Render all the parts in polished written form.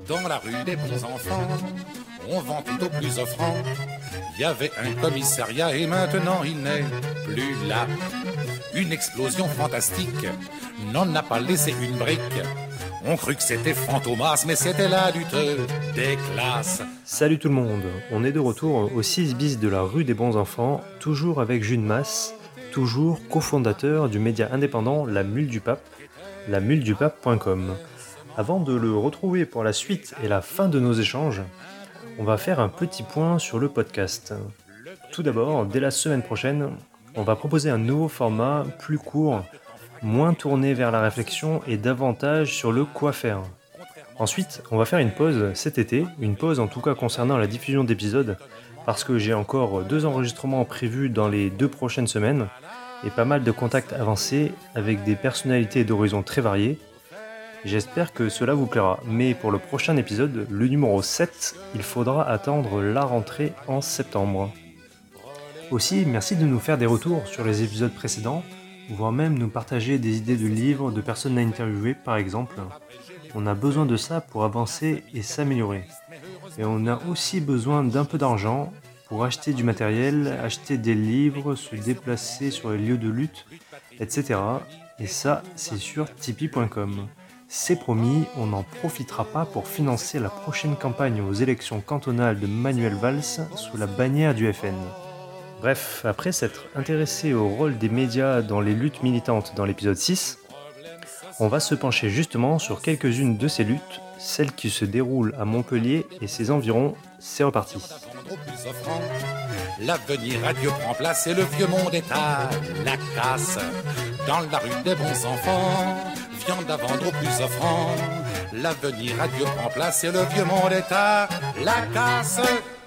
Dans la rue des bons enfants, on vend tout au plus offrant. Il y avait un commissariat et maintenant il n'est plus là. Une explosion fantastique n'en a pas laissé une brique. On crut que c'était Fantomas, mais c'était la lutte des classes. Salut tout le monde, on est de retour au 6 bis de la rue des bons enfants, toujours avec Jules Masse, toujours cofondateur du média indépendant La Mule du Pape, lamuledupape.com. Avant de le retrouver pour la suite et la fin de nos échanges, on va faire un petit point sur le podcast. Tout d'abord, dès la semaine prochaine, on va proposer un nouveau format plus court, moins tourné vers la réflexion et davantage sur le quoi faire. Ensuite, on va faire une pause cet été, une pause en tout cas concernant la diffusion d'épisodes, parce que j'ai encore 2 enregistrements prévus dans les 2 prochaines semaines, et pas mal de contacts avancés avec des personnalités d'horizons très variés. J'espère que cela vous plaira, mais pour le prochain épisode, le numéro 7, il faudra attendre la rentrée en septembre. Aussi, merci de nous faire des retours sur les épisodes précédents, voire même nous partager des idées de livres, de personnes à interviewer par exemple. On a besoin de ça pour avancer et s'améliorer. Et on a aussi besoin d'un peu d'argent pour acheter du matériel, acheter des livres, se déplacer sur les lieux de lutte, etc. Et ça, c'est sur tipeee.com. C'est promis, on n'en profitera pas pour financer la prochaine campagne aux élections cantonales de Manuel Valls sous la bannière du FN. Bref, après s'être intéressé au rôle des médias dans les luttes militantes dans l'épisode 6, on va se pencher justement sur quelques-unes de ces luttes, celles qui se déroulent à Montpellier et ses environs. C'est reparti. L'avenir radio prend place et le vieux monde est à la casse. Dans la rue des bons enfants, viande à vendre au plus offrant. L'avenir radio prend place et le vieux monde est à la casse.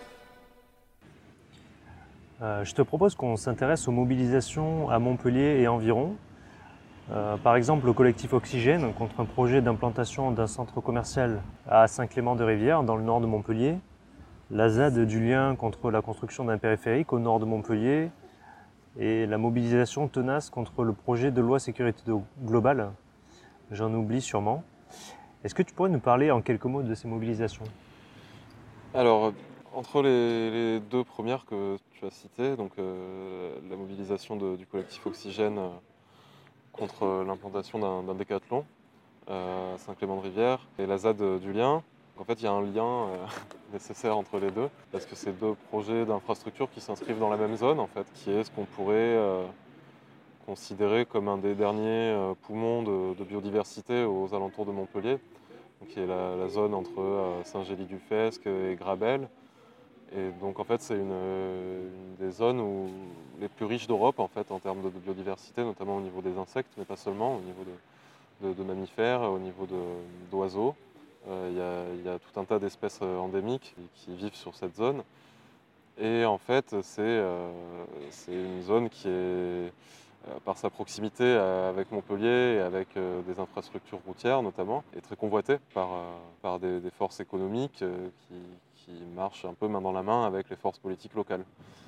Je te propose qu'on s'intéresse aux mobilisations à Montpellier et environ. Par exemple, le collectif Oxygène contre un projet d'implantation d'un centre commercial à Saint-Clément-de-Rivière, dans le nord de Montpellier. La ZAD du lien contre la construction d'un périphérique au nord de Montpellier. Et la mobilisation tenace contre le projet de loi sécurité globale. J'en oublie sûrement. Est-ce que tu pourrais nous parler en quelques mots de ces mobilisations ? Alors, entre les 2 premières que tu as citées, donc la mobilisation du collectif Oxygène contre l'implantation d'un décathlon à Saint-Clément-de-Rivière et la ZAD du lien, en fait il y a un lien nécessaire entre les deux parce que c'est 2 projets d'infrastructure qui s'inscrivent dans la même zone en fait, qui est ce qu'on pourrait considérer comme un des derniers poumons de biodiversité aux alentours de Montpellier, donc, qui est la zone entre Saint-Gély-du-Fesque et Grabel. Et donc en fait c'est une des zones les plus riches d'Europe en fait en termes de biodiversité, notamment au niveau des insectes, mais pas seulement, au niveau de mammifères, au niveau d'oiseaux. Il y a tout un tas d'espèces endémiques qui vivent sur cette zone. Et en fait c'est une zone qui est, par sa proximité avec Montpellier et avec des infrastructures routières notamment, est très convoitée par des forces économiques qui marchent un peu main dans la main avec les forces politiques locales.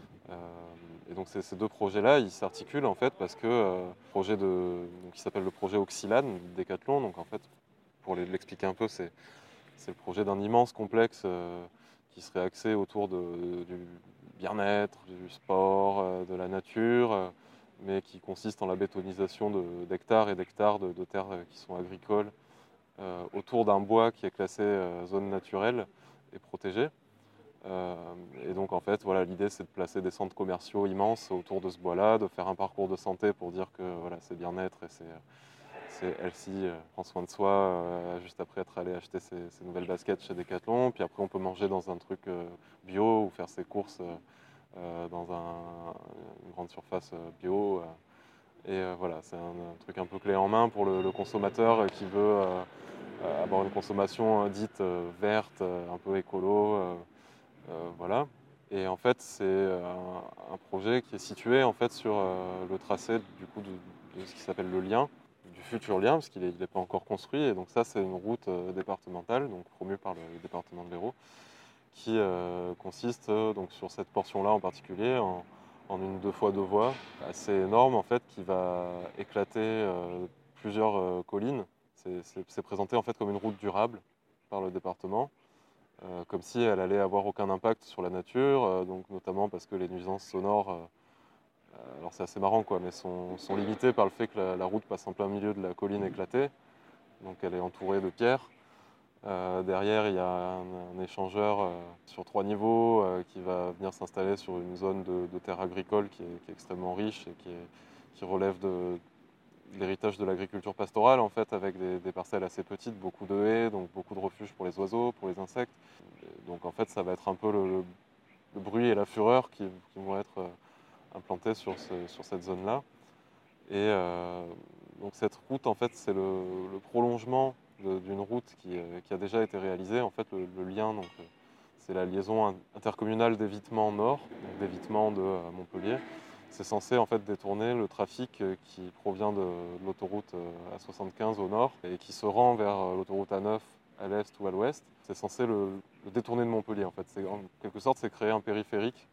Et donc ces 2 projets-là, ils s'articulent en fait parce que projet qui s'appelle le projet Oxylane, Décathlon, donc en fait pour l'expliquer un peu, c'est le projet d'un immense complexe qui serait axé autour du bien-être, du sport, de la nature, mais qui consiste en la bétonisation d'hectares et d'hectares de terres qui sont agricoles autour d'un bois qui est classé zone naturelle et protégée. Et donc en fait voilà, l'idée c'est de placer des centres commerciaux immenses autour de ce bois-là, de faire un parcours de santé pour dire que voilà, c'est bien-être et c'est healthy, prend soin de soi juste après être allé acheter ses nouvelles baskets chez Decathlon, puis après on peut manger dans un truc bio ou faire ses courses dans une grande surface bio. Et voilà, c'est un truc un peu clé en main pour le consommateur qui veut avoir une consommation dite verte, un peu écolo. Voilà. Et en fait, c'est un projet qui est situé en fait sur le tracé du coup de ce qui s'appelle le lien, du futur lien, parce qu'il n'est pas encore construit. Et donc ça, c'est une route départementale, donc promue par le département de l'Hérault, qui consiste donc sur cette portion-là en particulier en une 2 fois 2 voies assez énorme en fait, qui va éclater plusieurs collines. C'est présenté en fait comme une route durable. par le département, comme si elle allait avoir aucun impact sur la nature, donc notamment parce que les nuisances sonores, alors c'est assez marrant quoi, mais sont limitées par le fait que la route passe en plein milieu de la colline éclatée, donc elle est entourée de pierres. Derrière, il y a un échangeur sur 3 niveaux qui va venir s'installer sur une zone de terre agricole qui est extrêmement riche et qui relève de l'héritage de l'agriculture pastorale, en fait, avec des parcelles assez petites, beaucoup de haies, donc beaucoup de refuges pour les oiseaux, pour les insectes. Et donc en fait, ça va être un peu le bruit et la fureur qui vont être implantés sur cette zone-là. Et donc cette route, en fait, c'est le prolongement d'une route qui a déjà été réalisée. En fait, le lien, donc, c'est la liaison intercommunale d'Évitement Nord, donc d'Évitement de Montpellier. C'est censé en fait détourner le trafic qui provient de l'autoroute A75 au nord et qui se rend vers l'autoroute A9 à l'est ou à l'ouest. C'est censé le détourner de Montpellier. En fait, en quelque sorte, c'est créer un périphérique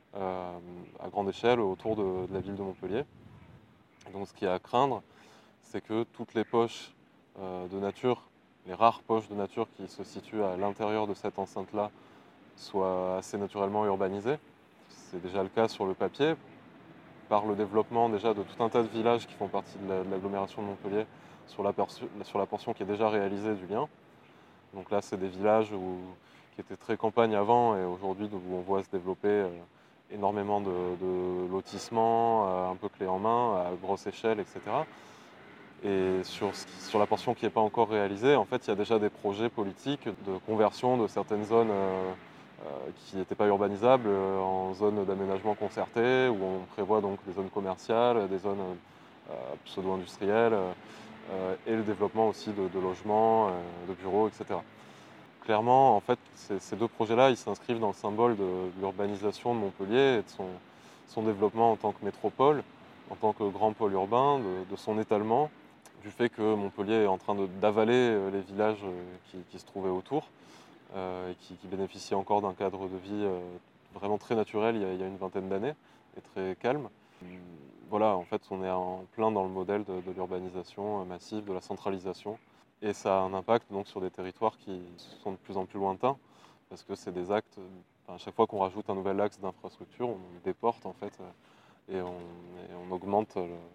à grande échelle autour de la ville de Montpellier. Donc ce qu'il y a à craindre, c'est que toutes les poches de nature, les rares poches de nature qui se situent à l'intérieur de cette enceinte-là, soient assez naturellement urbanisées. C'est déjà le cas sur le papier, par le développement déjà de tout un tas de villages qui font partie de l'agglomération de Montpellier sur la portion qui est déjà réalisée du lien. Donc là, c'est des villages qui étaient très campagne avant et aujourd'hui où on voit se développer énormément de lotissements, un peu clé en main, à grosse échelle, etc. Et sur la portion qui n'est pas encore réalisée, en fait, il y a déjà des projets politiques de conversion de certaines zones qui n'étaient pas urbanisables en zones d'aménagement concerté, où on prévoit donc des zones commerciales, des zones pseudo-industrielles, et le développement aussi de logements, de bureaux, etc. Clairement, en fait, ces deux projets-là, ils s'inscrivent dans le symbole de l'urbanisation de Montpellier et de son développement en tant que métropole, en tant que grand pôle urbain, de son étalement, du fait que Montpellier est en train d'avaler les villages qui se trouvaient autour et qui bénéficiaient encore d'un cadre de vie vraiment très naturel il y a une vingtaine d'années et très calme. Voilà, en fait, on est en plein dans le modèle de l'urbanisation massive, de la centralisation. Et ça a un impact donc sur des territoires qui sont de plus en plus lointains, parce que c'est des actes, à chaque fois qu'on rajoute un nouvel axe d'infrastructure, on déporte en fait, et on augmente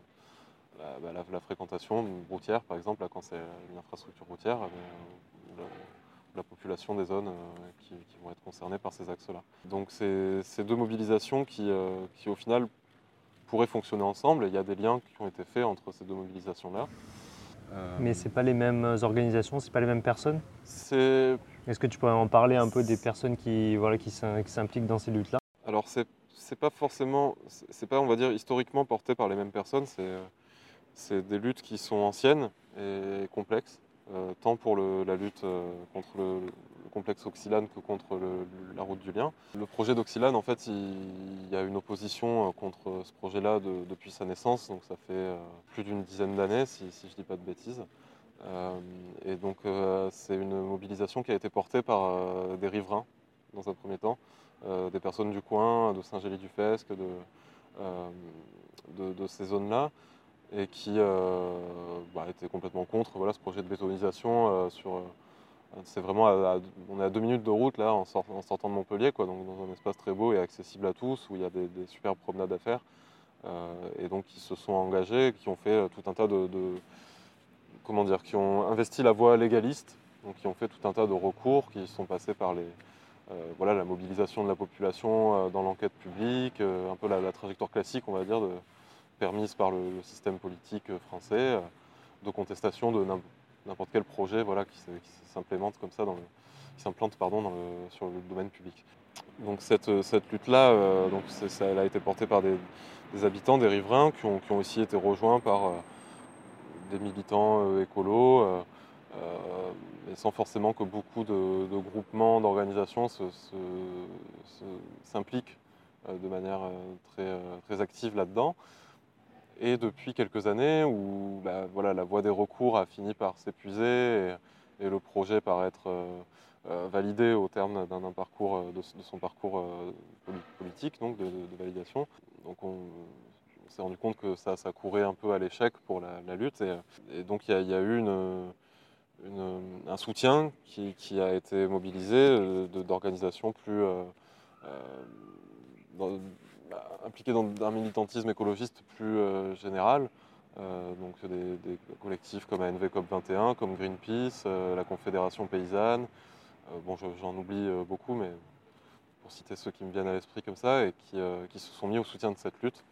la fréquentation routière, par exemple, là, quand c'est une infrastructure routière, la population des zones qui vont être concernées par ces axes-là. Donc c'est ces deux mobilisations qui au final pourraient fonctionner ensemble, et il y a des liens qui ont été faits entre ces deux mobilisations-là. Mais c'est pas les mêmes organisations, c'est pas les mêmes personnes? C'est Est-ce que tu pourrais en parler un peu des personnes qui s'impliquent dans ces luttes-là? Alors c'est pas forcément, c'est pas on va dire historiquement porté par les mêmes personnes, c'est des luttes qui sont anciennes et complexes, tant pour la lutte contre le complexe Oxylane que contre la route du Lien. Le projet d'Oxylane, en fait, il y a une opposition contre ce projet-là depuis sa naissance, donc ça fait plus d'une dizaine d'années, si je dis pas de bêtises. Et donc c'est une mobilisation qui a été portée par des riverains, dans un premier temps, des personnes du coin, de Saint-Gély-du-Fesque, de ces zones-là, et qui étaient complètement contre voilà, ce projet de bétonisation. C'est vraiment on est à 2 minutes de route là, en sortant de Montpellier, quoi, donc dans un espace très beau et accessible à tous, où il y a des superbes promenades à faire. Et donc ils se sont engagés, qui ont fait tout un tas qui ont investi la voie légaliste, donc qui ont fait tout un tas de recours, qui sont passés par la mobilisation de la population dans l'enquête publique, un peu la trajectoire classique, on va dire, permise par le système politique français, de contestation de n'importe quel projet qui s'implémente comme ça, qui s'implante sur le domaine public. Donc cette lutte-là, elle a été portée par des habitants, des riverains, qui ont aussi été rejoints par des militants écolos, mais sans forcément que beaucoup de groupements, d'organisations s'impliquent de manière très active là-dedans. Et depuis quelques années où la voie des recours a fini par s'épuiser et le projet par être validé au terme d'un parcours, de son parcours politique, donc de validation. Donc on s'est rendu compte que ça courait un peu à l'échec pour la lutte. Et donc il y a eu un soutien qui a été mobilisé d'organisations plus impliquées dans un militantisme écologiste plus général. Donc des collectifs comme ANV COP21, comme Greenpeace, la Confédération paysanne. Bon, j'en oublie beaucoup, mais pour citer ceux qui me viennent à l'esprit comme ça, et qui se sont mis au soutien de cette lutte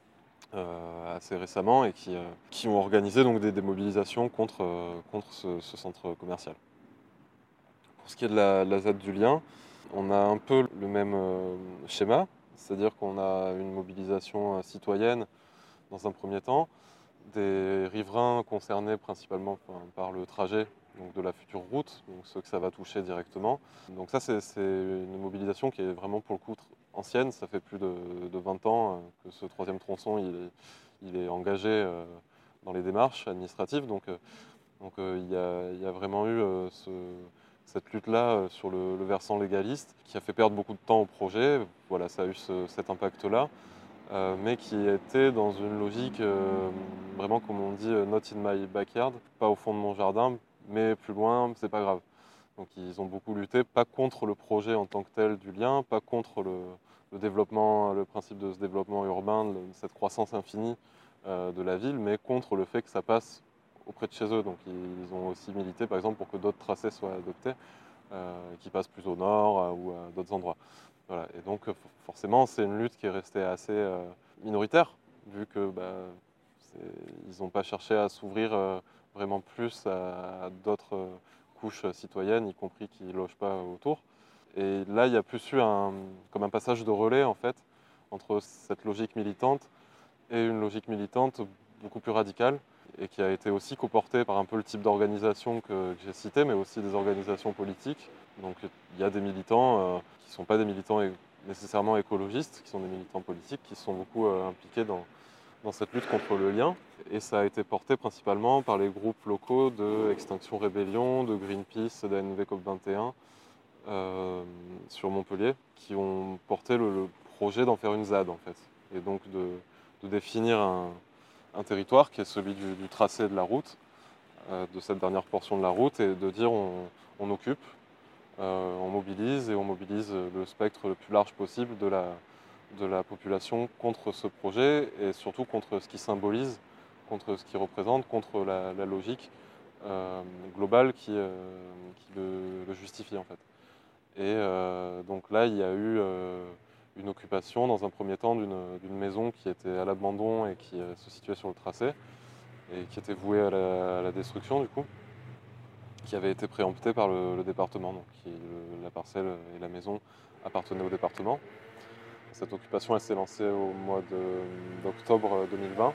assez récemment et qui ont organisé donc des mobilisations contre ce centre commercial. Pour ce qui est de la ZAD du Lien, on a un peu le même schéma, c'est-à-dire qu'on a une mobilisation citoyenne dans un premier temps, des riverains concernés principalement par le trajet donc de la future route, donc ceux que ça va toucher directement. Donc ça, c'est une mobilisation qui est vraiment pour le coup ancienne. Ça fait plus de 20 ans que ce troisième tronçon il est engagé dans les démarches administratives. Donc il y a vraiment eu cette lutte-là sur le versant légaliste qui a fait perdre beaucoup de temps au projet. Voilà, ça a eu cet impact-là. Mais qui était dans une logique vraiment, comme on dit, not in my backyard, pas au fond de mon jardin, mais plus loin, c'est pas grave. Donc ils ont beaucoup lutté, pas contre le projet en tant que tel du lien, pas contre le développement, le principe de ce développement urbain, cette croissance infinie de la ville, mais contre le fait que ça passe auprès de chez eux. Donc ils ont aussi milité, par exemple, pour que d'autres tracés soient adoptés, qui passent plus au nord ou à d'autres endroits. Voilà. Et donc forcément, c'est une lutte qui est restée assez minoritaire, vu que ils n'ont pas cherché à s'ouvrir vraiment plus à d'autres couches citoyennes, y compris qui ne logent pas autour. Et là, il y a plus eu comme un passage de relais, en fait, entre cette logique militante et une logique militante beaucoup plus radicale, et qui a été aussi coportée par un peu le type d'organisation que j'ai cité, mais aussi des organisations politiques. Donc il y a des militants qui ne sont pas des militants nécessairement écologistes, qui sont des militants politiques, qui sont beaucoup impliqués dans cette lutte contre le lien. Et ça a été porté principalement par les groupes locaux de Extinction Rébellion, de Greenpeace, d'ANV COP21 sur Montpellier, qui ont porté le projet d'en faire une ZAD en fait. Et donc de définir un territoire qui est celui du tracé de la route, de cette dernière portion de la route, et de dire on occupe, on mobilise le spectre le plus large possible de la population contre ce projet, et surtout contre ce qui symbolise, contre ce qui représente, contre la logique globale qui le justifie en fait. Et donc là, il y a eu une occupation dans un premier temps d'une maison qui était à l'abandon et qui se situait sur le tracé et qui était vouée à la destruction du coup, qui avait été préemptée par le département. Donc la parcelle et la maison appartenaient au département. Cette occupation, elle s'est lancée au mois d'octobre 2020.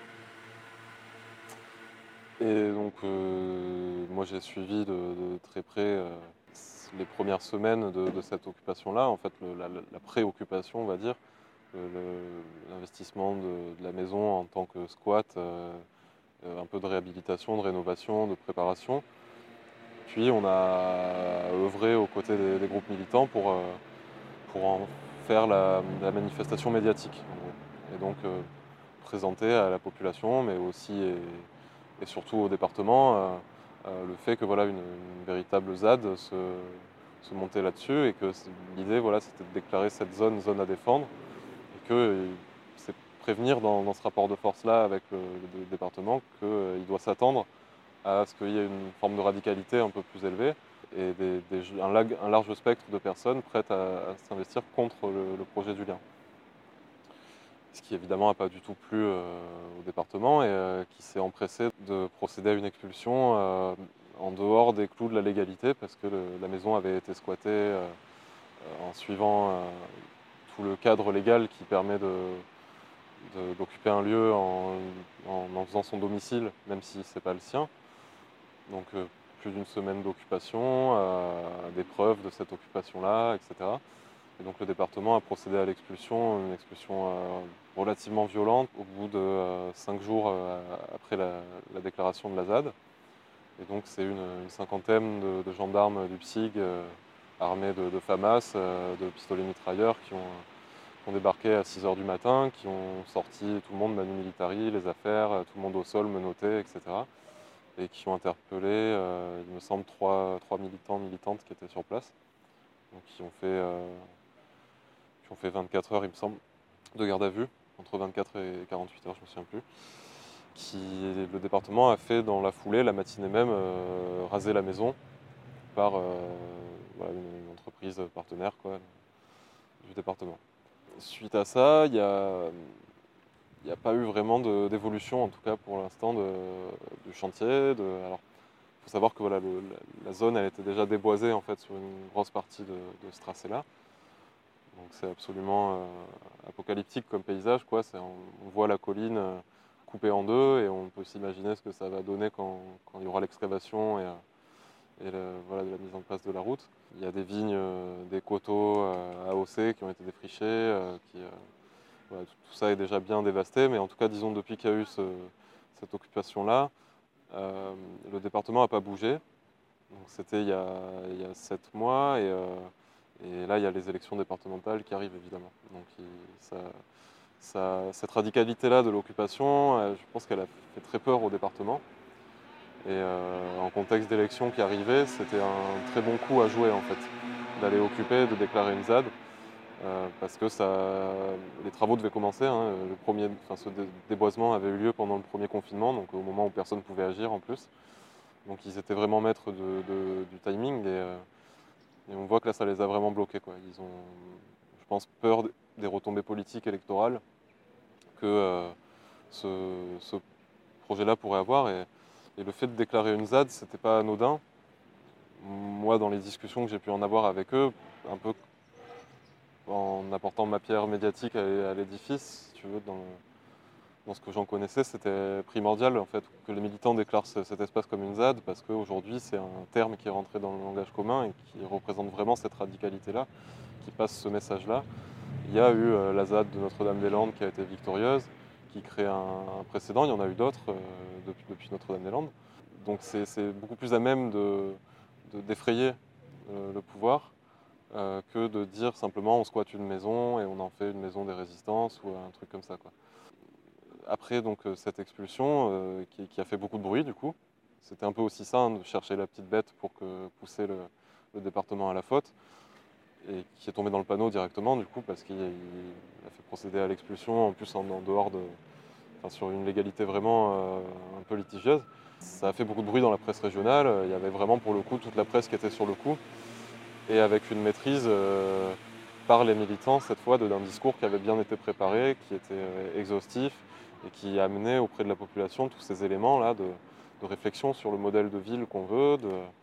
Et donc moi j'ai suivi de très près les premières semaines de cette occupation-là, en fait la préoccupation on va dire, l'investissement de la maison en tant que squat, un peu de réhabilitation, de rénovation, de préparation. Puis on a œuvré aux côtés des groupes militants pour en faire la manifestation médiatique. Et donc présenter à la population, mais aussi et surtout au département, le fait que voilà, une véritable ZAD se montait là-dessus, et que l'idée voilà, c'était de déclarer cette zone à défendre, et que c'est prévenir dans ce rapport de force-là avec le département qu'il doit s'attendre à ce qu'il y ait une forme de radicalité un peu plus élevée, et un large spectre de personnes prêtes à s'investir contre le projet du lien. Ce qui évidemment n'a pas du tout plu au département, et qui s'est empressé de procéder à une expulsion en dehors des clous de la légalité, parce que la maison avait été squattée en suivant tout le cadre légal qui permet d'occuper un lieu en faisant son domicile, même si ce n'est pas le sien. Donc plus d'une semaine d'occupation, des preuves de cette occupation-là, etc. Et donc le département a procédé à l'expulsion, une expulsion relativement violente, au bout de 5 jours après la déclaration de la ZAD. Et donc c'est une cinquantaine de gendarmes du PSIG armés de FAMAS, de pistolets mitrailleurs qui ont débarqué à 6 h du matin, qui ont sorti tout le monde manu militari, les affaires, tout le monde au sol, menotté, etc. et qui ont interpellé, il me semble, trois militants, militantes qui étaient sur place, donc qui ont fait 24 heures, il me semble, de garde à vue, entre 24 et 48 heures, je ne me souviens plus. Le département a fait dans la foulée, la matinée même, raser la maison par voilà, une entreprise partenaire quoi, du département. Suite à ça, il n'y a pas eu vraiment d'évolution, en tout cas pour l'instant, du chantier. Alors, il faut savoir que voilà, la zone elle était déjà déboisée en fait, sur une grosse partie de ce tracé-là. Donc c'est absolument apocalyptique comme paysage, quoi. On voit la colline coupée en deux et on peut s'imaginer ce que ça va donner quand il y aura l'excavation et voilà, de la mise en place de la route. Il y a des vignes, des coteaux AOC qui ont été défrichés, voilà, tout ça est déjà bien dévasté, mais en tout cas, disons, depuis qu'il y a eu cette occupation-là, le département n'a pas bougé. Donc, c'était il y a 7 mois, et là, il y a les élections départementales qui arrivent, évidemment. Donc, cette radicalité-là de l'occupation, je pense qu'elle a fait très peur au département. Et en contexte d'élection qui arrivait, c'était un très bon coup à jouer, en fait, d'aller occuper, de déclarer une ZAD. Parce que les travaux devaient commencer. Hein. Ce déboisement avait eu lieu pendant le premier confinement, donc au moment où personne ne pouvait agir en plus. Donc ils étaient vraiment maîtres du timing et on voit que là ça les a vraiment bloqués, quoi. Ils ont, je pense, peur des retombées politiques électorales que ce projet-là pourrait avoir. Et le fait de déclarer une ZAD, c'était pas anodin. Moi, dans les discussions que j'ai pu en avoir avec eux, un peu en apportant ma pierre médiatique à l'édifice, si tu veux, dans ce que j'en connaissais, c'était primordial en fait, que les militants déclarent cet espace comme une ZAD, parce qu'aujourd'hui c'est un terme qui est rentré dans le langage commun et qui représente vraiment cette radicalité-là, qui passe ce message-là. Il y a eu la ZAD de Notre-Dame-des-Landes qui a été victorieuse, qui crée un précédent, il y en a eu d'autres depuis Notre-Dame-des-Landes. Donc c'est beaucoup plus à même d'effrayer le pouvoir. Que de dire simplement on squatte une maison et on en fait une maison des résistances ou un truc comme ça, quoi. Après donc, cette expulsion qui a fait beaucoup de bruit du coup, c'était un peu aussi ça, hein, de chercher la petite bête pour pousser le département à la faute, et qui est tombé dans le panneau directement du coup parce qu'il a fait procéder à l'expulsion en plus en dehors sur une légalité vraiment un peu litigieuse. Ça a fait beaucoup de bruit dans la presse régionale, il y avait vraiment pour le coup toute la presse qui était sur le coup. Et avec une maîtrise par les militants, cette fois, d'un discours qui avait bien été préparé, qui était exhaustif et qui amenait auprès de la population tous ces éléments-là de réflexion sur le modèle de ville qu'on veut,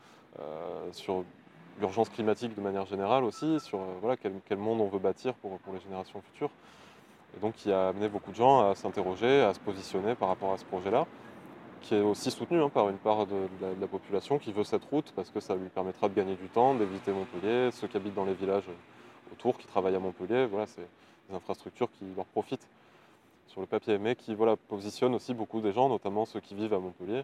sur l'urgence climatique de manière générale aussi, sur voilà, quel monde on veut bâtir pour les générations futures. Et donc qui a amené beaucoup de gens à s'interroger, à se positionner par rapport à ce projet-là, qui est aussi soutenu par une part de la population qui veut cette route parce que ça lui permettra de gagner du temps, d'éviter Montpellier, ceux qui habitent dans les villages autour, qui travaillent à Montpellier, voilà, c'est des infrastructures qui leur profitent sur le papier, mais qui voilà, positionnent aussi beaucoup des gens, notamment ceux qui vivent à Montpellier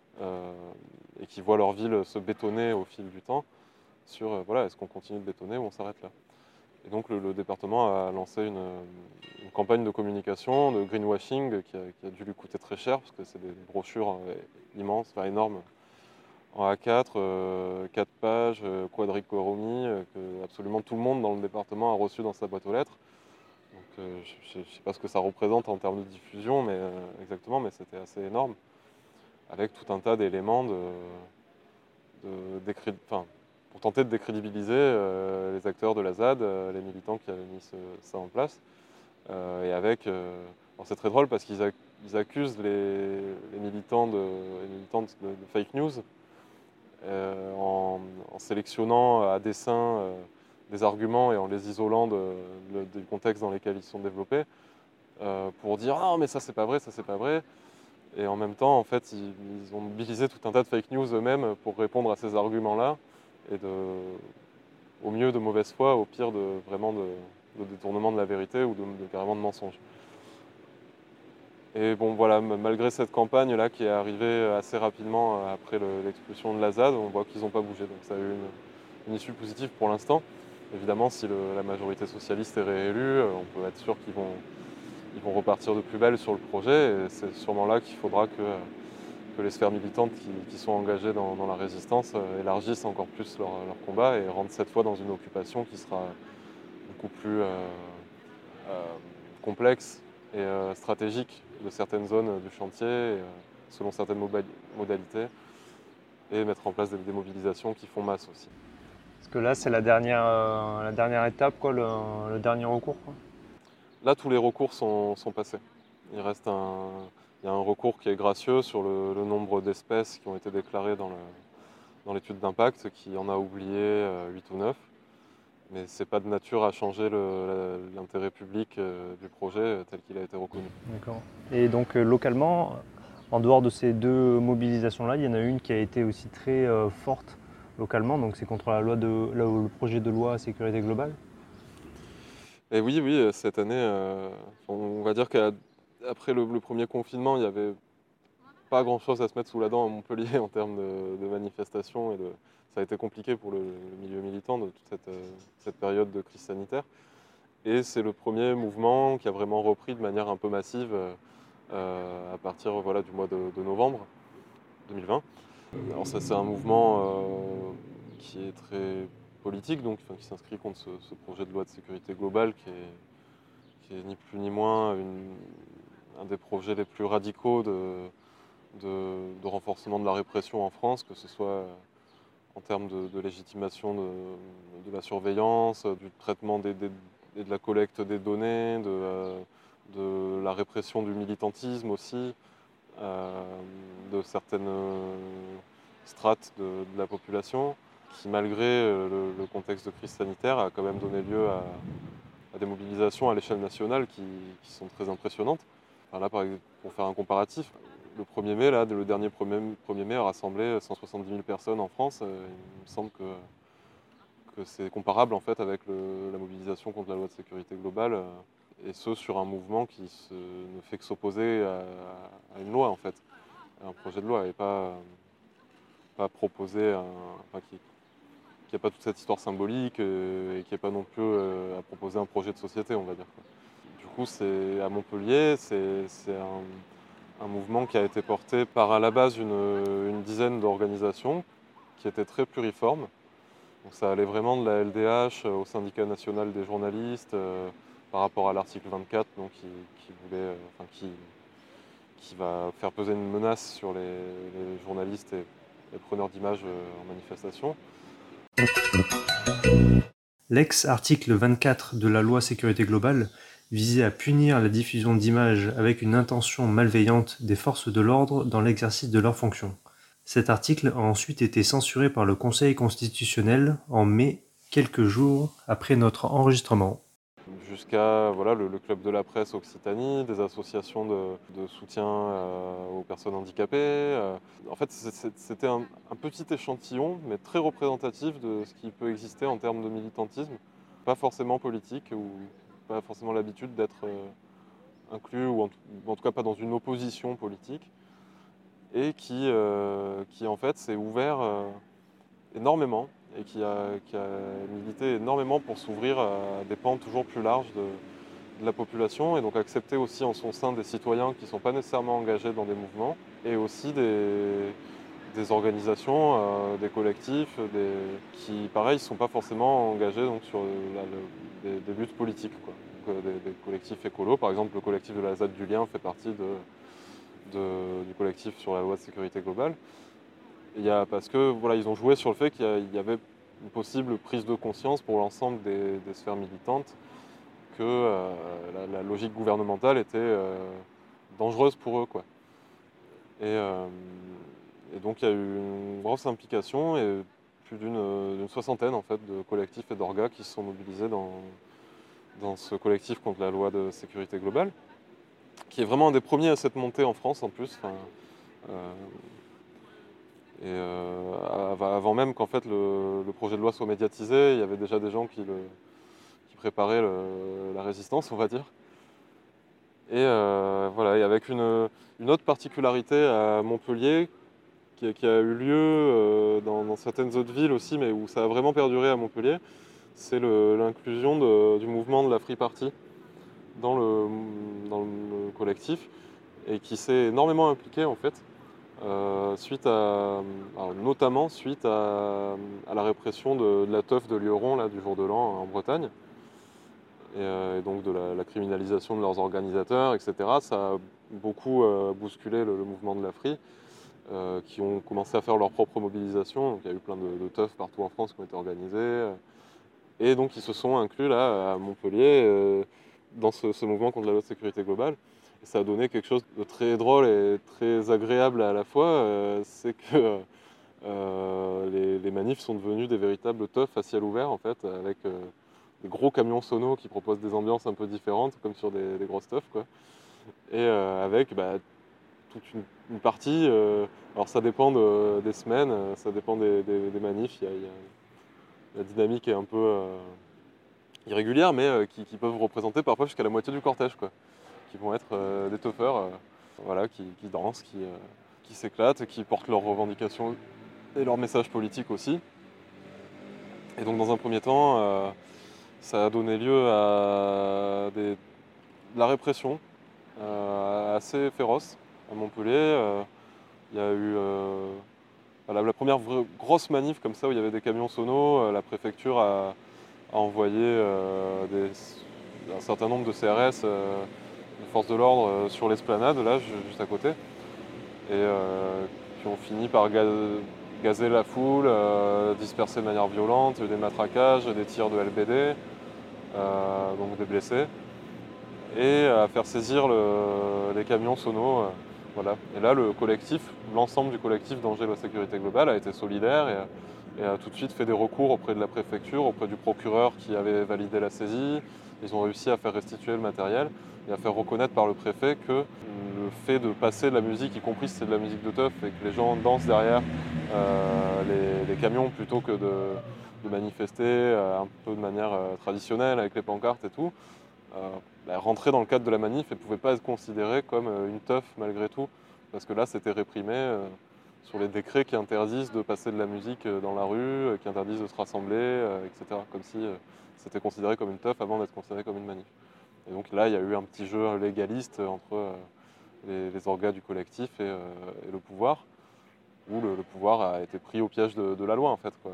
et qui voient leur ville se bétonner au fil du temps sur voilà, est-ce qu'on continue de bétonner ou on s'arrête là. Et donc le département a lancé une campagne de communication, de greenwashing, qui a dû lui coûter très cher, parce que c'est des brochures immenses, enfin énormes, en A4, 4 pages, quadrichromie, que absolument tout le monde dans le département a reçu dans sa boîte aux lettres. Donc je ne sais pas ce que ça représente en termes de diffusion, exactement, mais c'était assez énorme, avec tout un tas d'éléments pour tenter de décrédibiliser les acteurs de la ZAD, les militants qui avaient mis ça en place. Et avec, c'est très drôle parce qu'ils accusent les militants de fake news en sélectionnant à dessein des arguments et en les isolant du contexte dans lequel ils sont développés pour dire non mais ça c'est pas vrai, ça c'est pas vrai. Et en même temps, en fait, ils ont mobilisé tout un tas de fake news eux-mêmes pour répondre à ces arguments-là. Et au mieux de mauvaise foi, au pire de détournement de la vérité ou carrément de mensonge. Et bon voilà, malgré cette campagne-là qui est arrivée assez rapidement après l'expulsion de la ZAD, on voit qu'ils n'ont pas bougé. Donc ça a eu une issue positive pour l'instant. Évidemment, si la majorité socialiste est réélue, on peut être sûr qu'ils vont repartir de plus belle sur le projet. Et c'est sûrement là qu'il faudra que que les sphères militantes qui sont engagées dans la résistance élargissent encore plus leur combat et rentrent cette fois dans une occupation qui sera beaucoup plus complexe et stratégique de certaines zones du chantier, selon certaines modalités, et mettre en place des mobilisations qui font masse aussi. Parce que là, c'est la dernière étape, quoi, le dernier recours, quoi. Là, tous les recours sont passés. Il y a un recours qui est gracieux sur le nombre d'espèces qui ont été déclarées dans l'étude d'impact, qui en a oublié 8 ou 9. Mais ce n'est pas de nature à changer l'intérêt public du projet tel qu'il a été reconnu. D'accord. Et donc localement, en dehors de ces deux mobilisations-là, il y en a une qui a été aussi très forte localement, donc c'est contre le projet de loi sécurité globale. Et oui, cette année, on va dire qu'après le premier confinement, il n'y avait pas grand-chose à se mettre sous la dent à Montpellier en termes de manifestations. Ça a été compliqué pour le milieu militant de toute cette période de crise sanitaire. Et c'est le premier mouvement qui a vraiment repris de manière un peu massive à partir du mois de novembre 2020. Alors ça, c'est un mouvement qui est très politique, donc qui s'inscrit contre ce projet de loi de sécurité globale qui est ni plus ni moins un des projets les plus radicaux de renforcement de la répression en France, que ce soit en termes de légitimation de la surveillance, du traitement et de la collecte des données, de la répression du militantisme aussi, de certaines strates de la population, qui malgré le contexte de crise sanitaire a quand même donné lieu à des mobilisations à l'échelle nationale qui sont très impressionnantes. Enfin là, pour faire un comparatif, le 1er mai, le dernier 1er mai a rassemblé 170 000 personnes en France. Il me semble que c'est comparable en fait avec la mobilisation contre la loi de sécurité globale, et ce sur un mouvement qui ne fait que s'opposer à une loi en fait, à un projet de loi, et pas proposer qui n'a pas toute cette histoire symbolique et qui n'est pas non plus à proposer un projet de société, on va dire, quoi. Du coup, c'est à Montpellier, c'est un mouvement qui a été porté par à la base une dizaine d'organisations qui étaient très pluriformes. Donc ça allait vraiment de la LDH au syndicat national des journalistes par rapport à l'article 24, donc qui va faire peser une menace sur les journalistes et les preneurs d'images en manifestation. L'ex-article 24 de la loi sécurité globale visait à punir la diffusion d'images avec une intention malveillante des forces de l'ordre dans l'exercice de leurs fonctions. Cet article a ensuite été censuré par le Conseil constitutionnel en mai, quelques jours après notre enregistrement. Jusqu'à le Club de la presse Occitanie, des associations de soutien aux personnes handicapées. En fait, c'était un petit échantillon, mais très représentatif de ce qui peut exister en termes de militantisme. Pas forcément politique, ou pas forcément l'habitude d'être inclus, ou en tout cas pas dans une opposition politique, et qui en fait s'est ouvert énormément, et qui a milité énormément pour s'ouvrir à des pans toujours plus larges de la population, et donc accepter aussi en son sein des citoyens qui ne sont pas nécessairement engagés dans des mouvements, et aussi des organisations, des collectifs, qui pareil ne sont pas forcément engagés donc, sur des buts politiques, quoi. Donc, des collectifs écolos, par exemple le collectif de la ZAD du Lien fait partie du collectif sur la loi de sécurité globale. Parce que ils ont joué sur le fait qu'il y avait une possible prise de conscience pour l'ensemble des sphères militantes que la logique gouvernementale était dangereuse pour eux, quoi. Et donc il y a eu une grosse implication et plus d'une soixantaine en fait, de collectifs et d'orgas qui se sont mobilisés dans ce collectif contre la loi de sécurité globale, qui est vraiment un des premiers à cette montée en France en plus. Avant même qu'en fait le projet de loi soit médiatisé, il y avait déjà des gens qui préparaient la résistance, on va dire. Et et avec une autre particularité à Montpellier qui a eu lieu dans certaines autres villes aussi, mais où ça a vraiment perduré à Montpellier, c'est l'inclusion du mouvement de la Free Party dans le collectif, et qui s'est énormément impliqué en fait. notamment suite à la répression de la teuf de Lioron, là, du jour de l'an en Bretagne, et donc de la criminalisation de leurs organisateurs, etc. Ça a beaucoup bousculé le mouvement de la Free, qui ont commencé à faire leur propre mobilisation. Donc, il y a eu plein de teufs partout en France qui ont été organisés, et donc ils se sont inclus là à Montpellier dans ce mouvement contre la loi de sécurité globale. Et ça a donné quelque chose de très drôle et très agréable à la fois, c'est que les manifs sont devenus des véritables teufs à ciel ouvert en fait, avec des gros camions sonos qui proposent des ambiances un peu différentes, comme sur des grosses teufs, quoi. Et avec toute une partie, alors ça dépend des semaines, ça dépend des manifs, la dynamique est un peu irrégulières, mais qui peuvent représenter parfois jusqu'à la moitié du cortège, quoi. Qui vont être des teufeurs, voilà, qui dansent, qui s'éclatent, qui portent leurs revendications et leurs messages politiques aussi. Et donc dans un premier temps, ça a donné lieu à de la répression assez féroce à Montpellier. Il y a eu la première grosse manif comme ça où il y avait des camions sonos. La préfecture a envoyé un certain nombre de CRS, de forces de l'ordre, sur l'esplanade, là, juste à côté, et qui ont fini par gazer la foule, disperser de manière violente, des matraquages, des tirs de LBD, donc des blessés, et à faire saisir les camions sonos. Voilà. Et là, l'ensemble du collectif Danger la sécurité globale a été solidaire et a tout de suite fait des recours auprès de la préfecture, auprès du procureur qui avait validé la saisie. Ils ont réussi à faire restituer le matériel et à faire reconnaître par le préfet que le fait de passer de la musique, y compris si c'est de la musique de teuf, et que les gens dansent derrière les camions plutôt que de manifester un peu de manière traditionnelle avec les pancartes et tout, rentrer dans le cadre de la manif et ne pouvait pas être considéré comme une teuf malgré tout, parce que là c'était réprimé sur les décrets qui interdisent de passer de la musique dans la rue, qui interdisent de se rassembler, etc. Comme si c'était considéré comme une teuf avant d'être considéré comme une manif. Et donc là il y a eu un petit jeu légaliste entre les orgas du collectif et le pouvoir, où le pouvoir a été pris au piège de la loi en fait, quoi.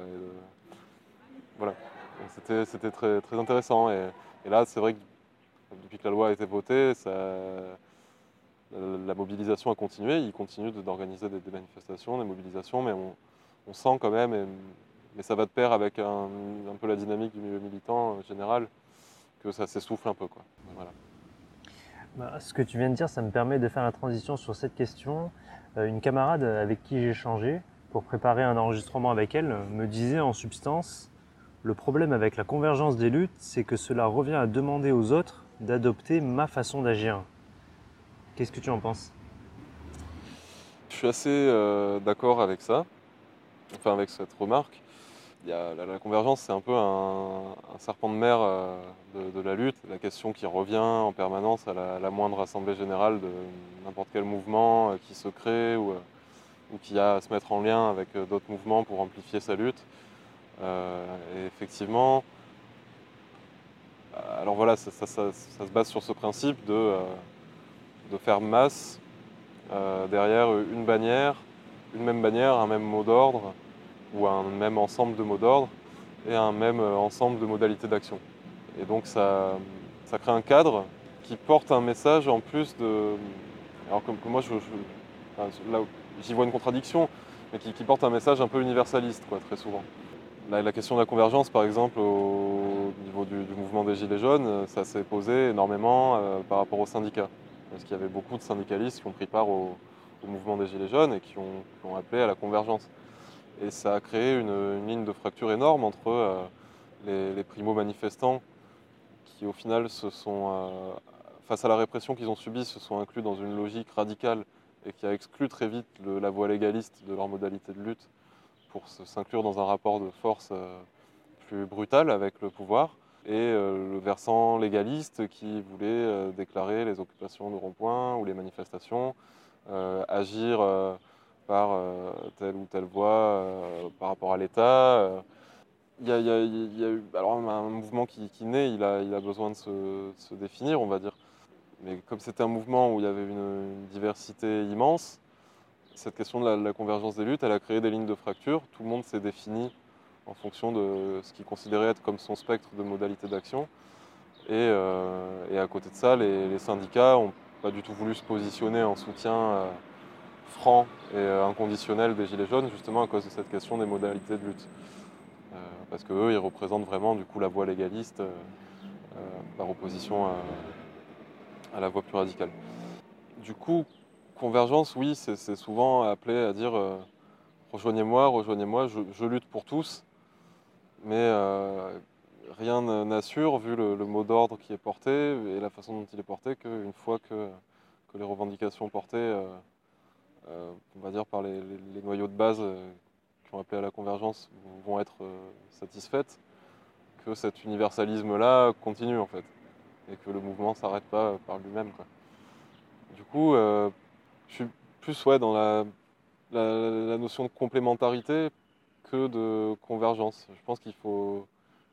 Voilà. C'était très, très intéressant. Et là c'est vrai que depuis que la loi a été votée, la mobilisation a continué. Ils continuent d'organiser des manifestations, des mobilisations, mais on sent quand même, mais ça va de pair avec un peu la dynamique du milieu militant général, que ça s'essouffle un peu, quoi. Voilà. Ce que tu viens de dire, ça me permet de faire la transition sur cette question. Une camarade avec qui j'ai échangé pour préparer un enregistrement avec elle me disait en substance: le problème avec la convergence des luttes, c'est que cela revient à demander aux autres d'adopter ma façon d'agir. Qu'est-ce que tu en penses ? Je suis assez d'accord avec ça, enfin avec cette remarque. La convergence, c'est un peu un serpent de mer de la lutte, la question qui revient en permanence à la moindre assemblée générale de n'importe quel mouvement qui se crée ou qui a à se mettre en lien avec d'autres mouvements pour amplifier sa lutte. Et effectivement, alors voilà, ça se base sur ce principe de faire masse derrière une même bannière, un même mot d'ordre, ou un même ensemble de mots d'ordre, et un même ensemble de modalités d'action. Et donc ça crée un cadre qui porte un message en plus de... Alors que moi, là, j'y vois une contradiction, mais qui porte un message un peu universaliste, quoi, très souvent. La question de la convergence, par exemple, au niveau du mouvement des Gilets jaunes, ça s'est posé énormément par rapport aux syndicats. Parce qu'il y avait beaucoup de syndicalistes qui ont pris part au mouvement des Gilets jaunes et qui ont appelé à la convergence. Et ça a créé une ligne de fracture énorme entre les primo-manifestants qui, au final, face à la répression qu'ils ont subie, se sont inclus dans une logique radicale et qui a exclu très vite la voie légaliste de leur modalité de lutte pour s'inclure dans un rapport de force plus brutal avec le pouvoir, et le versant légaliste qui voulait déclarer les occupations de ronds-points ou les manifestations, agir par telle ou telle voie par rapport à l'État. Il y a eu alors un mouvement qui naît, il a besoin de se définir, on va dire. Mais comme c'était un mouvement où il y avait une diversité immense, cette question de la convergence des luttes, elle a créé des lignes de fracture. Tout le monde s'est défini en fonction de ce qu'il considérait être comme son spectre de modalités d'action. Et à côté de ça, les syndicats n'ont pas du tout voulu se positionner en soutien franc et inconditionnel des Gilets jaunes, justement à cause de cette question des modalités de lutte. Parce qu'eux, ils représentent vraiment du coup la voie légaliste par opposition à la voie plus radicale. Du coup, convergence, oui, c'est souvent appelé à dire rejoignez-moi, je lutte pour tous, mais rien n'assure, vu le mot d'ordre qui est porté et la façon dont il est porté, qu'une fois que les revendications portées, on va dire par les noyaux de base qui ont appelé à la convergence, vont être satisfaites, que cet universalisme-là continue en fait, et que le mouvement ne s'arrête pas par lui-même, quoi. Du coup, je suis plus dans la notion de complémentarité que de convergence. Je pense qu'il faut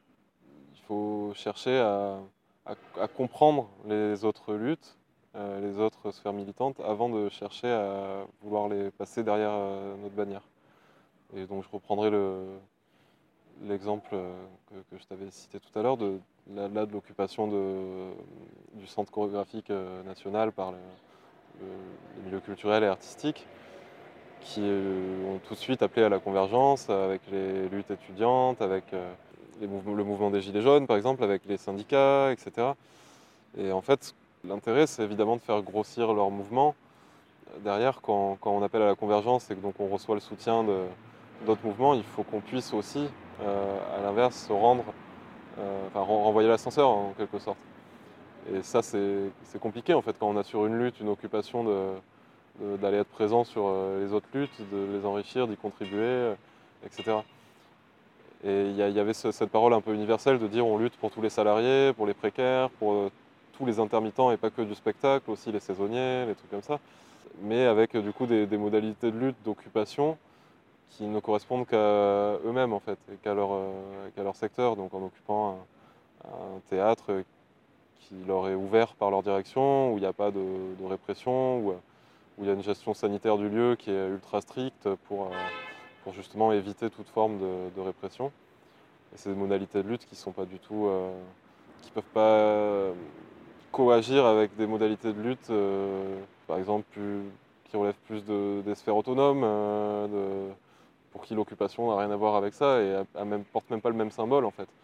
chercher à comprendre les autres luttes, les autres sphères militantes, avant de chercher à vouloir les passer derrière notre bannière. Et donc je reprendrai l'exemple que je t'avais cité tout à l'heure, de l'occupation du centre chorégraphique national par les milieux culturels et artistiques, qui ont tout de suite appelé à la convergence avec les luttes étudiantes, avec le mouvement des Gilets jaunes, par exemple, avec les syndicats, etc. Et en fait, l'intérêt, c'est évidemment de faire grossir leur mouvement. Derrière, quand on appelle à la convergence et que donc on reçoit le soutien d'autres mouvements, il faut qu'on puisse aussi, à l'inverse, se rendre, renvoyer l'ascenseur en quelque sorte. Et ça, c'est compliqué en fait, quand on a sur une lutte, une occupation d'aller être présent sur les autres luttes, de les enrichir, d'y contribuer, etc. Et il y avait cette parole un peu universelle de dire on lutte pour tous les salariés, pour les précaires, pour tous les intermittents et pas que du spectacle, aussi les saisonniers, les trucs comme ça. Mais avec du coup des modalités de lutte, d'occupation qui ne correspondent qu'à eux-mêmes en fait, et qu'à leur secteur. Donc en occupant un théâtre qui leur est ouvert par leur direction, où il n'y a pas de répression, où il y a une gestion sanitaire du lieu qui est ultra stricte pour justement éviter toute forme de répression. Et c'est des modalités de lutte qui sont pas du tout, qui peuvent pas coagir avec des modalités de lutte, par exemple, qui relèvent plus des sphères autonomes, pour qui l'occupation n'a rien à voir avec ça et porte même pas le même symbole en fait.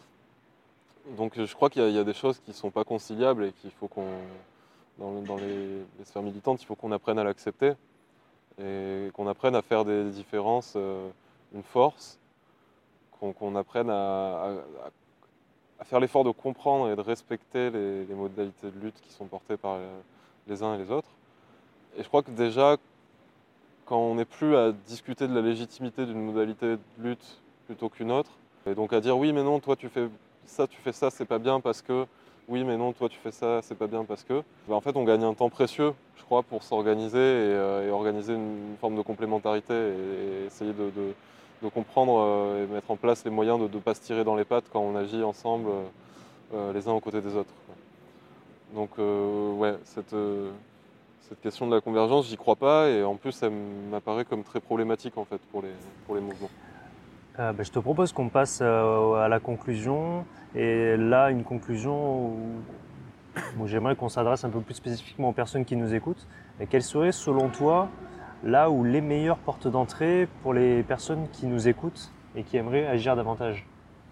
Donc je crois qu'il y a des choses qui ne sont pas conciliables et qu'il faut dans les sphères militantes, il faut qu'on apprenne à l'accepter et qu'on apprenne à faire des différences une force, qu'on apprenne à faire l'effort de comprendre et de respecter les modalités de lutte qui sont portées par les uns et les autres. Et je crois que déjà, quand on n'est plus à discuter de la légitimité d'une modalité de lutte plutôt qu'une autre, et donc à dire oui mais non, toi tu fais ça, c'est pas bien parce que, oui mais non, toi tu fais ça, c'est pas bien parce que, en fait on gagne un temps précieux, je crois, pour s'organiser et organiser une forme de complémentarité et essayer de comprendre et mettre en place les moyens de ne pas se tirer dans les pattes quand on agit ensemble les uns aux côtés des autres. Donc ouais, cette question de la convergence, j'y crois pas et en plus elle m'apparaît comme très problématique en fait pour les mouvements. Je te propose qu'on passe à la conclusion. Et là, une conclusion où j'aimerais qu'on s'adresse un peu plus spécifiquement aux personnes qui nous écoutent. Et quelles seraient, selon toi, là où les meilleures portes d'entrée pour les personnes qui nous écoutent et qui aimeraient agir davantage?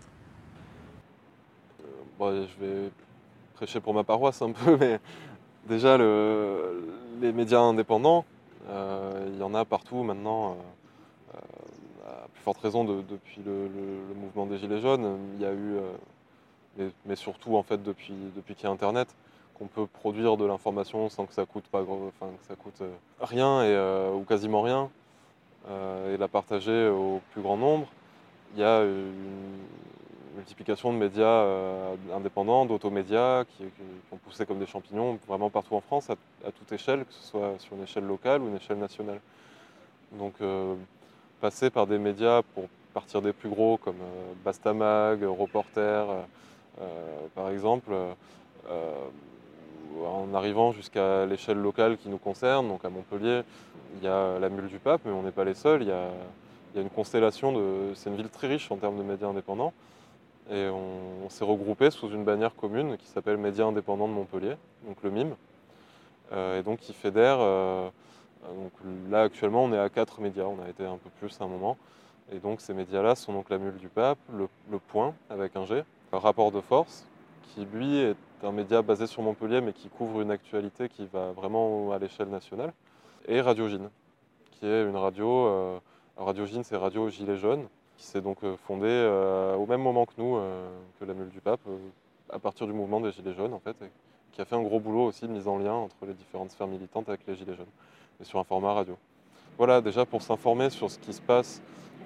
Je vais prêcher pour ma paroisse un peu, mais déjà les médias indépendants, il y en a partout maintenant. À plus forte raison depuis le mouvement des Gilets jaunes, il y a eu, mais surtout en fait depuis qu'il y a Internet, qu'on peut produire de l'information sans que ça coûte rien ou quasiment rien, et la partager au plus grand nombre. Il y a une multiplication de médias indépendants, d'automédias qui ont poussé comme des champignons vraiment partout en France, à toute échelle, que ce soit sur une échelle locale ou une échelle nationale. Donc passer par des médias pour partir des plus gros comme Bastamag, Reporter par exemple, en arrivant jusqu'à l'échelle locale qui nous concerne, donc à Montpellier, il y a la Mule du Pape, mais on n'est pas les seuls. Il y a une constellation c'est une ville très riche en termes de médias indépendants. Et on s'est regroupé sous une bannière commune qui s'appelle Médias indépendants de Montpellier, donc le MIM. Et donc qui fédère. Donc là actuellement on est à 4 médias, on a été un peu plus à un moment. Et donc ces médias-là sont donc la Mule du Pape, le Point avec un G, Rapport de Force, qui lui est un média basé sur Montpellier mais qui couvre une actualité qui va vraiment à l'échelle nationale, et Radio Gine, qui est une radio. Radio Gine, c'est Radio Gilets jaunes, qui s'est donc fondée au même moment que nous, que la Mule du Pape, à partir du mouvement des Gilets jaunes en fait, et qui a fait un gros boulot aussi de mise en lien entre les différentes sphères militantes avec les Gilets jaunes, et sur un format radio. Voilà, déjà pour s'informer sur ce qui se passe,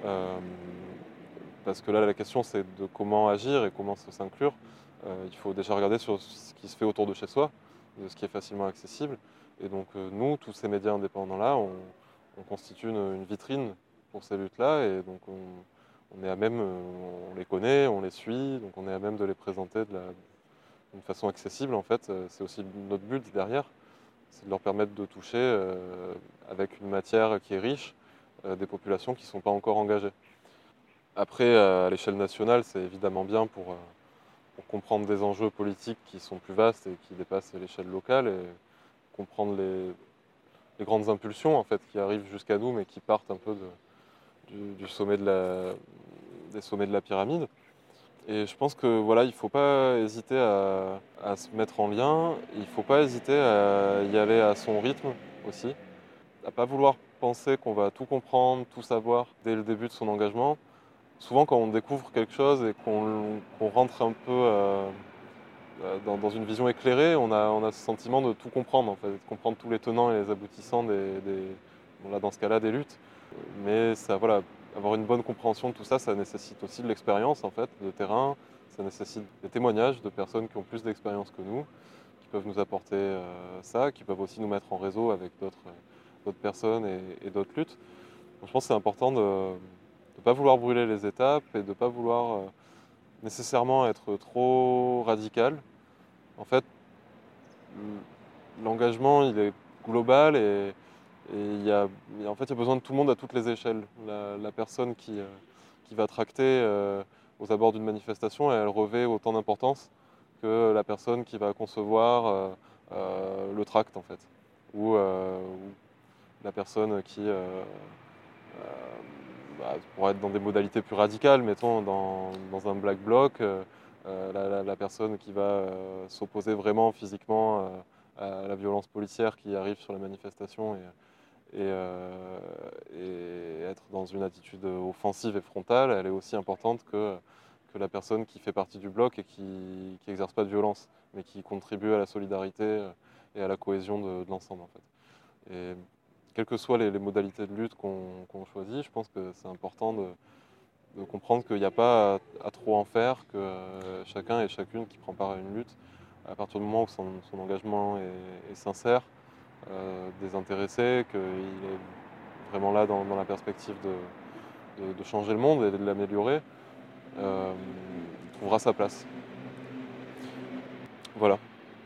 parce que là la question c'est de comment agir et comment s'inclure. Il faut déjà regarder sur ce qui se fait autour de chez soi, de ce qui est facilement accessible. Et donc nous, tous ces médias indépendants-là, on constitue une vitrine pour ces luttes-là, et donc on est à même, on les connaît, on les suit, donc on est à même de les présenter d'une façon accessible en fait. C'est aussi notre but derrière, c'est de leur permettre de toucher avec une matière qui est riche des populations qui ne sont pas encore engagées. Après, à l'échelle nationale, c'est évidemment bien pour comprendre des enjeux politiques qui sont plus vastes et qui dépassent l'échelle locale, et comprendre les grandes impulsions en fait, qui arrivent jusqu'à nous mais qui partent un peu du sommet des sommets de la pyramide. Et je pense que voilà, il ne faut pas hésiter à se mettre en lien, il ne faut pas hésiter à y aller à son rythme aussi, à ne pas vouloir penser qu'on va tout comprendre, tout savoir dès le début de son engagement. Souvent quand on découvre quelque chose et qu'on rentre un peu dans une vision éclairée, on a ce sentiment de tout comprendre, en fait, de comprendre tous les tenants et les aboutissants bon, là, dans ce cas-là, des luttes. Mais ça, voilà, avoir une bonne compréhension de tout ça, ça nécessite aussi de l'expérience en fait, de terrain, ça nécessite des témoignages de personnes qui ont plus d'expérience que nous, qui peuvent nous apporter ça, qui peuvent aussi nous mettre en réseau avec d'autres personnes et d'autres luttes. Donc, je pense que c'est important de ne pas vouloir brûler les étapes et de ne pas vouloir nécessairement être trop radical. En fait, l'engagement, il est global, et en fait, il y a besoin de tout le monde à toutes les échelles. La personne qui va tracter aux abords d'une manifestation, elle revêt autant d'importance que la personne qui va concevoir le tract, en fait. Ou la personne qui pourrait être dans des modalités plus radicales, mettons dans un black bloc, la personne qui va s'opposer vraiment physiquement à la violence policière qui arrive sur la manifestation, et être dans une attitude offensive et frontale, elle est aussi importante que la personne qui fait partie du bloc et qui n'exerce pas de violence, mais qui contribue à la solidarité et à la cohésion de l'ensemble, en fait. Et quelles que soient les modalités de lutte qu'on choisit, je pense que c'est important de comprendre qu'il n'y a pas à trop en faire, que chacun et chacune qui prend part à une lutte, à partir du moment où son engagement est sincère, désintéressé, qu'il est vraiment là dans la perspective de changer le monde et de l'améliorer, il trouvera sa place. Voilà.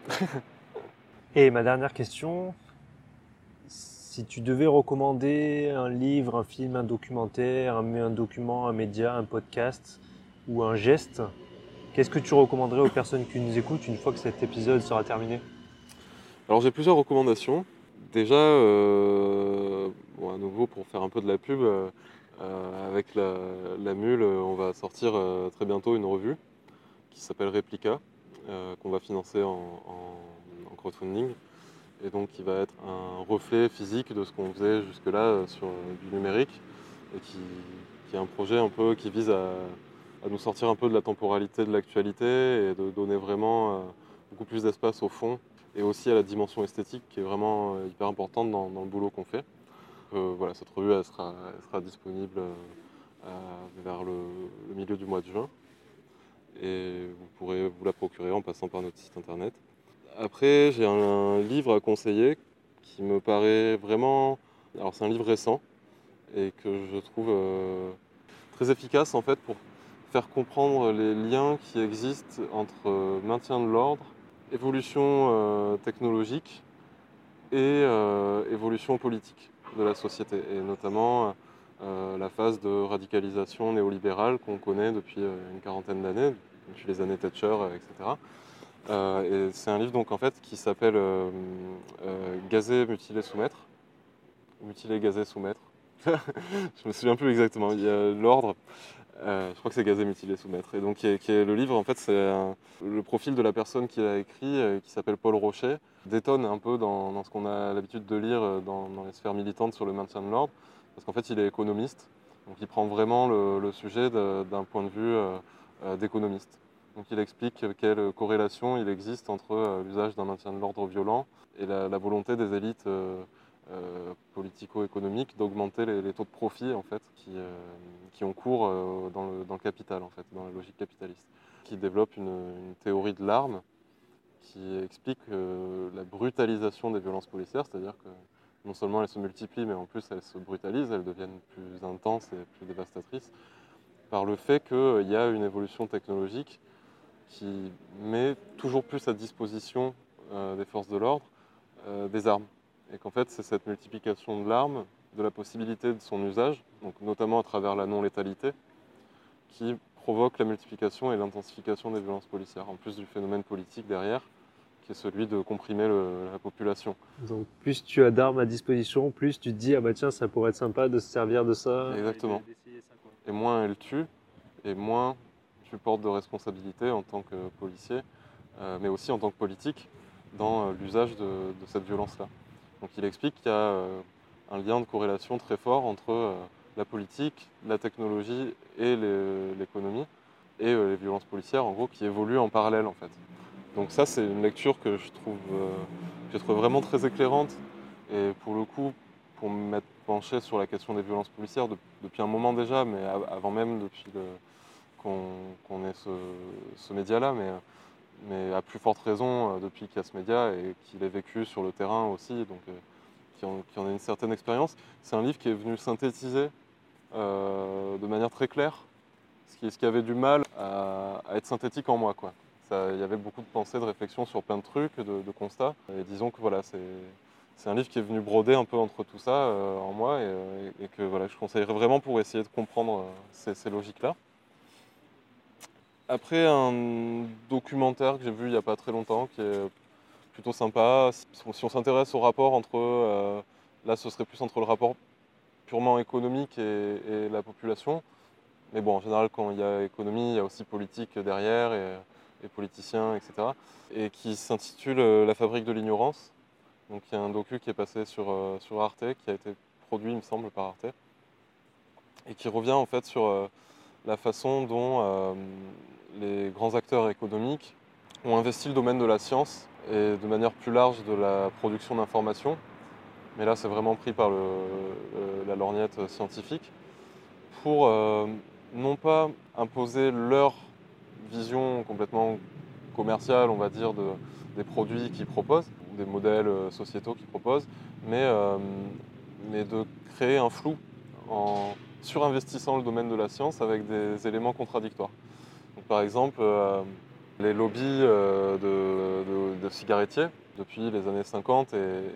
Et ma dernière question, si tu devais recommander un livre, un film, un documentaire, un document, un média, un podcast ou un geste, qu'est-ce que tu recommanderais aux personnes qui nous écoutent une fois que cet épisode sera terminé? Alors j'ai plusieurs recommandations. Déjà, bon, à nouveau pour faire un peu de la pub, avec la Mule, on va sortir très bientôt une revue qui s'appelle Replica, qu'on va financer en crowdfunding, et donc qui va être un reflet physique de ce qu'on faisait jusque-là sur du numérique, et qui est un projet un peu qui vise à nous sortir un peu de la temporalité de l'actualité et de donner vraiment beaucoup plus d'espace au fond, et aussi à la dimension esthétique qui est vraiment hyper importante dans le boulot qu'on fait. Voilà, cette revue elle sera disponible vers le milieu du mois de juin, et vous pourrez vous la procurer en passant par notre site internet. Après, j'ai un livre à conseiller qui me paraît vraiment... Alors c'est un livre récent et que je trouve très efficace en fait pour faire comprendre les liens qui existent entre maintien de l'ordre évolution technologique et évolution politique de la société, et notamment la phase de radicalisation néolibérale qu'on connaît depuis une quarantaine d'années, depuis les années Thatcher, etc. Et c'est un livre donc en fait qui s'appelle Gazer, mutiler, soumettre, mutiler, gazer, soumettre. Je me souviens plus exactement. Il y a l'ordre. Je crois que c'est Gazer, mutiler, soumettre. Et donc qui est le livre en fait, c'est le profil de la personne qui l'a écrit, qui s'appelle Paul Rochet, détonne un peu dans ce qu'on a l'habitude de lire dans les sphères militantes sur le maintien de l'ordre, parce qu'en fait il est économiste, donc il prend vraiment le sujet d'un point de vue d'économiste. Donc il explique quelle corrélation il existe entre l'usage d'un maintien de l'ordre violent et la volonté des élites politico-économiques d'augmenter les taux de profit en fait, qui ont cours dans le capital, en fait, dans la logique capitaliste. Qui développe une théorie de l'arme qui explique la brutalisation des violences policières, c'est-à-dire que non seulement elles se multiplient, mais en plus elles se brutalisent, elles deviennent plus intenses et plus dévastatrices, par le fait qu'il y a une évolution technologique qui met toujours plus à disposition des forces de l'ordre des armes. Et qu'en fait, c'est cette multiplication de l'arme, de la possibilité de son usage, donc notamment à travers la non-létalité, qui provoque la multiplication et l'intensification des violences policières, en plus du phénomène politique derrière, qui est celui de comprimer la population. Donc plus tu as d'armes à disposition, plus tu te dis ah bah tiens ça pourrait être sympa de se servir de ça. Exactement. Et moins elle tue, et moins tu portes de responsabilité en tant que policier, mais aussi en tant que politique, dans l'usage de cette violence-là. Donc il explique qu'il y a un lien de corrélation très fort entre la politique, la technologie et l'économie, et les violences policières, en gros, qui évoluent en parallèle, en fait. Donc ça, c'est une lecture que je trouve vraiment très éclairante, et pour le coup, pour m'être penché sur la question des violences policières depuis un moment déjà, mais avant même depuis qu'on ait ce média-là, mais à plus forte raison depuis qu'il y a ce média et qu'il est vécu sur le terrain aussi, donc qui en a une certaine expérience. C'est un livre qui est venu synthétiser de manière très claire ce qui avait du mal à être synthétique en moi, quoi. Il y avait beaucoup de pensées, de réflexions sur plein de trucs, de constats. Et disons que voilà, c'est un livre qui est venu broder un peu entre tout ça en moi, et que voilà, je conseillerais vraiment pour essayer de comprendre ces logiques-là. Après, un documentaire que j'ai vu il n'y a pas très longtemps, qui est plutôt sympa. Si on s'intéresse au rapport entre... là, ce serait plus entre le rapport purement économique et la population. Mais bon, en général, quand il y a économie, il y a aussi politique derrière, et politiciens, etc. Et qui s'intitule La fabrique de l'ignorance. Donc il y a un docu qui est passé sur Arte, qui a été produit, il me semble, par Arte. Et qui revient en fait sur la façon dont les grands acteurs économiques ont investi le domaine de la science et de manière plus large de la production d'informations. Mais là, c'est vraiment pris par la lorgnette scientifique pour non pas imposer leur vision complètement commerciale, on va dire, des produits qu'ils proposent, des modèles sociétaux qu'ils proposent, mais de créer un flou en surinvestissant le domaine de la science avec des éléments contradictoires. Donc, par exemple, les lobbies de cigarettiers, depuis les années 50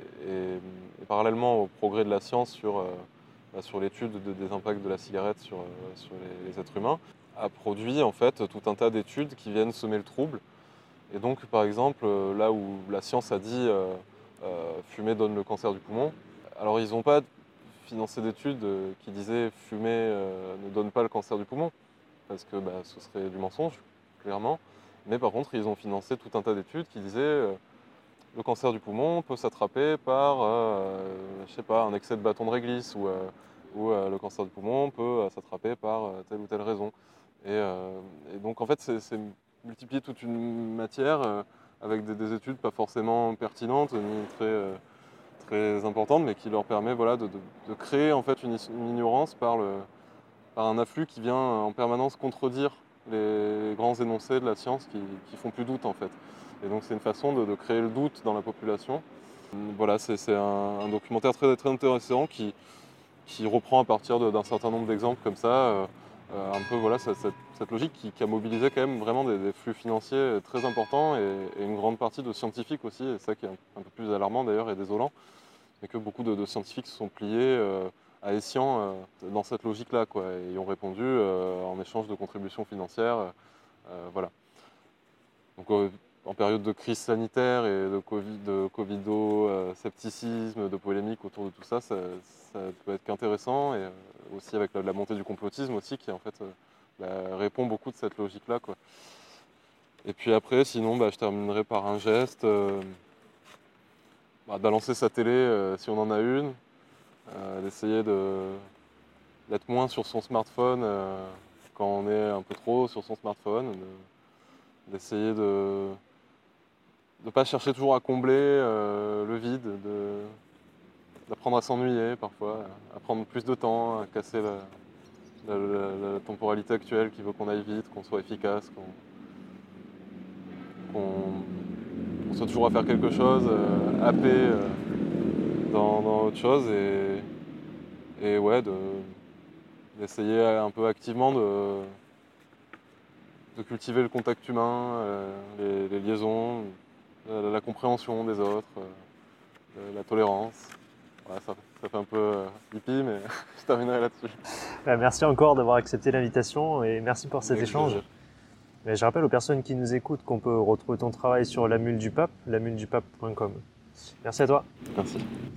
et parallèlement au progrès de la science sur l'étude des impacts de la cigarette sur les êtres humains, a produit en fait tout un tas d'études qui viennent semer le trouble. Et donc, par exemple, là où la science a dit fumer donne le cancer du poumon, alors ils n'ont pas financé d'études qui disaient fumer ne donne pas le cancer du poumon, parce que ce serait du mensonge, clairement. Mais par contre, ils ont financé tout un tas d'études qui disaient le cancer du poumon peut s'attraper par, je sais pas, un excès de bâton de réglisse, ou le cancer du poumon peut s'attraper par telle ou telle raison. Et donc en fait, c'est multiplier toute une matière avec des études pas forcément pertinentes ni très importantes, mais qui leur permet voilà, de créer en fait une ignorance par un afflux qui vient en permanence contredire les grands énoncés de la science qui font plus doute en fait. Et donc c'est une façon de créer le doute dans la population. Voilà, c'est un documentaire très, très intéressant qui reprend à partir d'un certain nombre d'exemples comme ça un peu voilà, cette logique qui a mobilisé quand même vraiment des flux financiers très importants et une grande partie de scientifiques aussi, et ça qui est un peu plus alarmant d'ailleurs et désolant, mais que beaucoup de scientifiques se sont pliés à escient dans cette logique-là, quoi, et y ont répondu en échange de contributions financières. Voilà. Donc, en période de crise sanitaire et de covido-scepticisme, de polémique autour de tout ça, ça peut être qu'intéressant, et aussi avec la montée du complotisme aussi, qui en fait répond beaucoup de cette logique-là, quoi. Et puis après, sinon, je terminerai par un geste, balancer sa télé si on en a une, d'essayer d'être moins sur son smartphone quand on est un peu trop sur son smartphone, d'essayer de ne pas chercher toujours à combler le vide, d'apprendre à s'ennuyer parfois, à prendre plus de temps, à casser la temporalité actuelle qui veut qu'on aille vite, qu'on soit efficace, qu'on soit toujours à faire quelque chose, happé dans autre chose, et ouais, d'essayer un peu activement de cultiver le contact humain, les liaisons, la compréhension des autres, la tolérance. Voilà, ça fait un peu hippie, mais je terminerai là-dessus. Merci encore d'avoir accepté l'invitation et merci pour cet Avec échange. plaisir. Mais je rappelle aux personnes qui nous écoutent qu'on peut retrouver ton travail sur la mule du pape, lamuledupape.com. Merci à toi. Merci.